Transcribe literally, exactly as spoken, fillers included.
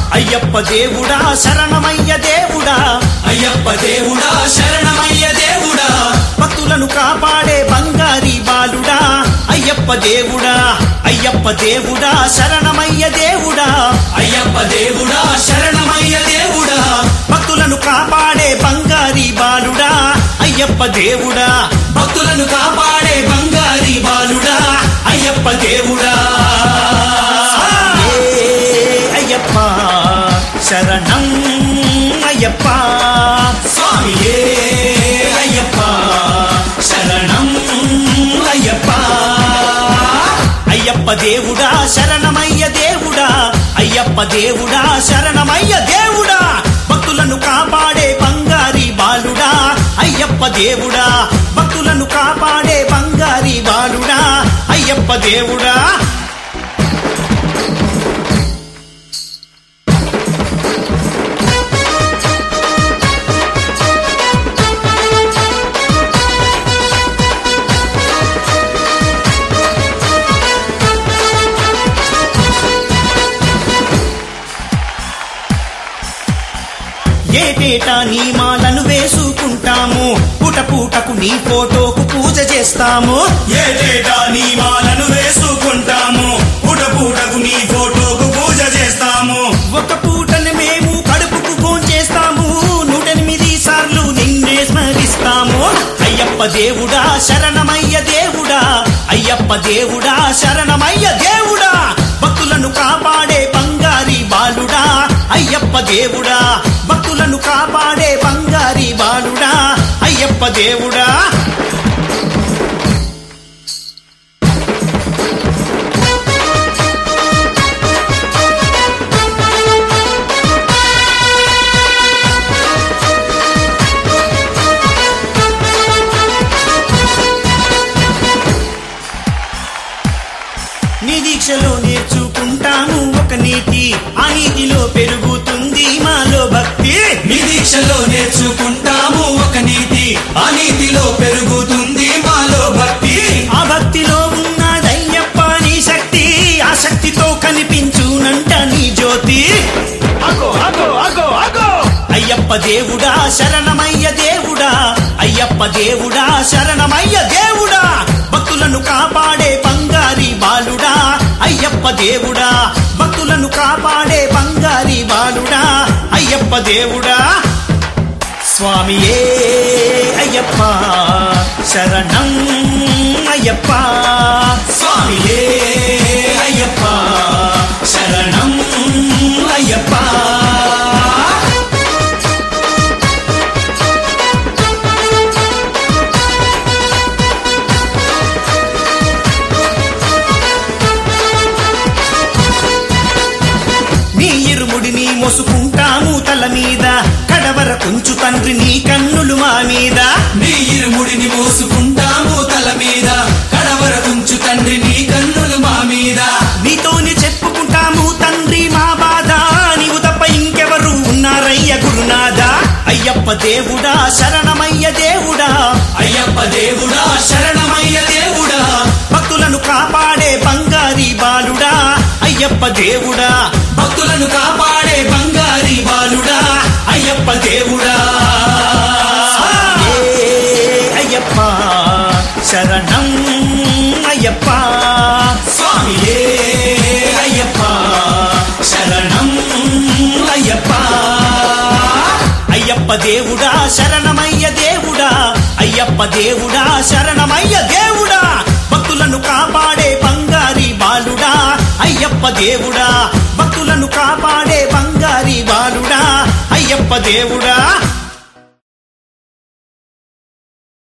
అయ్యప్ప దేవుడా శరణమయ్య దేవుడా అయ్యప్ప దేవుడా శరణమయ్య దేవుడా భక్తులను కాపాడే బంగారి బాలుడా అయ్యప్ప దేవుడా అయ్యప్ప దేవుడా శరణమయ్య దేవుడా అయ్యప్ప దేవుడా శరణమయ్య దేవుడా భక్తులను కాపాడే బంగారి బాలుడా అయ్యప్ప దేవుడా భక్తులను కాపాడే బంగారి బాలుడా అయ్యప్ప దేవుడా అయ్యప్ప శరణం అయ్యప్ప స్వామియే అయ్యప్ప శరణం అయ్యప్ప అయ్యప్ప దేవుడా శరణమయ్య దేవుడా అయ్యప్ప దేవుడా శరణమయ్య దేవుడా భక్తులను కాపాడే బంగారి బాలుడా అయ్యప్ప దేవుడా భక్తులను కాపాడే బంగారి బాలుడా అయ్యప్ప దేవుడా ఏటేటా నీ మాలను వేసుకుంటాము పూట పూటకు నీ ఫోటోకు పూజ చేస్తాము ఏటేటా నీ మాలను వేసుకుంటాము పూట పూటకు నీ ఫోటోకు పూజ చేస్తాము ఒక పూటని మేము కడుపుకు భోంచేస్తాము నూటెనిమిది సార్లు నిన్నే స్మరిస్తాము అయ్యప్ప దేవుడా శరణమయ్య దేవుడా అయ్యప్ప దేవుడా శరణమయ్య దేవుడా భక్తులను కాపాడే బంగారి బాలుడా అయ్యప్ప దేవుడా భక్తులను కాపాడే బంగారి బాలుడా అయ్యప్ప దేవుడా నీ దీక్షలో నేర్చుకుంటాము ఒక నీతి ఆ నీతిలో పెరుగుతుంది మాలో భక్తి నీ దీక్షలో నేర్చుకుంటాము ఒక నీతి ఆ నీతిలో పెరుగుతుంది మాలో భక్తి ఆ భక్తిలో ఉన్నదయ్యప్ప నీ శక్తి ఆ శక్తితో కనిపించునంట నీ జ్యోతి అగో అగో అగో అగో అయ్యప్ప దేవుడా శరణమయ్య దేవుడా అయ్యప్ప దేవుడా శరణమయ్య దేవుడా భక్తులను కాపాడే బంగారి బాలుడా అయ్యప్ప దేవుడా భక్తులను కాపాడే బంగారి బాలుడా అయ్యప్ప దేవుడా స్వామియే అయ్యప్ప శరణం అయ్యప్ప స్వామియే అయ్యప్ప శరణం అయ్యప్ప నీ ఇరుముడిని మోసుకుంటాము తల మీద కడవర కొంచు తండ్రి నీ కన్నులు మా మీద నీ ఇరుముడిని మోసుకుంటాము తల మీద కడవర కుంచు తండ్రి నీ కన్నులు మా మీద నీతోనే చెప్పుకుంటాము తండ్రి మా బాధ నీవు తప్ప ఇంకెవరు ఉన్నారయ్య గురునాథ అయ్యప్ప దేవుడా శరణమయ్య దేవుడా అయ్యప్ప దేవుడా శరణమయ్య దేవుడా భక్తులను కాపాడే బంగారి బాలుడా అయ్యప్ప దేవుడా భక్తులను కాపాడే బంగారి బాలుడా అయ్యప్ప దేవుడా అయ్యప్ప శరణం అయ్యప్ప స్వామియే అయ్యప్ప శరణం అయ్యప్ప అయ్యప్ప దేవుడా శరణమయ్య దేవుడా అయ్యప్ప దేవుడా శరణమయ్య దేవుడా భక్తులను కాపాడే బంగారి బాలుడా అయ్యప్ప దేవుడా భక్తులను కాపాడే బంగారి బాలుడా అయ్యప్ప దేవుడా